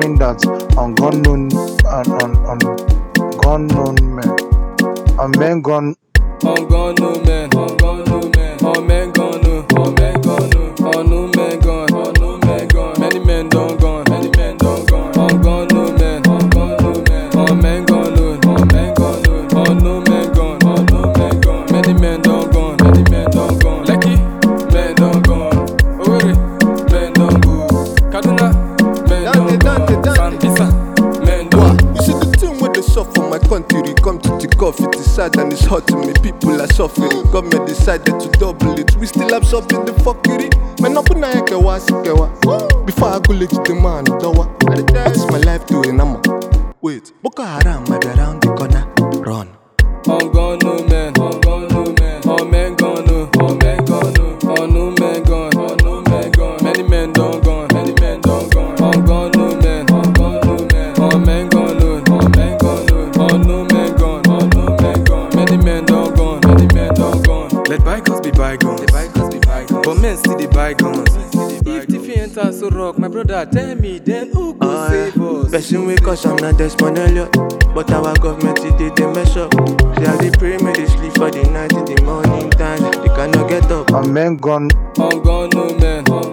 knowing that unknown men, and men gone. On no men, on men gone, no, on men gone, no, on no men gone, on no men gone. Many men don't gone, many men don't gone. On no men, on men gone, no, on men gone, no, on no men gone, on no men gone. Many men don't gone, many men don't gone. Lucky men don't gone, Owerri men don't go, Kaduna men don't gone, Sambisa men don't. You see the thing where they suffer my country, come to the off. It is sad and it's hurting me. People are suffering. Government decided to double it. We still absorbing the fuckery. Man, up na kewa sikewa. Before I go let the man dowa. That's my life to a number. Wait, Boko Haram might be around the corner. Run. On no men, on men gone, no, on men gone, no, on no men gone, on no men gone. Many men don't gone, many men don't gone. On no men, on men gone, no, on men gone, no, on no men gone, on no men gone. Many men don't gone, many men don't gone. Let bygones be bygones, but men see the bygones. If Tiffy enter so rock, my brother tell me, then who could save us? Person we cause I'm not Desmond Elliot, but our government they mess up. See how they pray, may they sleep for the night in the morning time. They cannot get up. And men gone. On no men.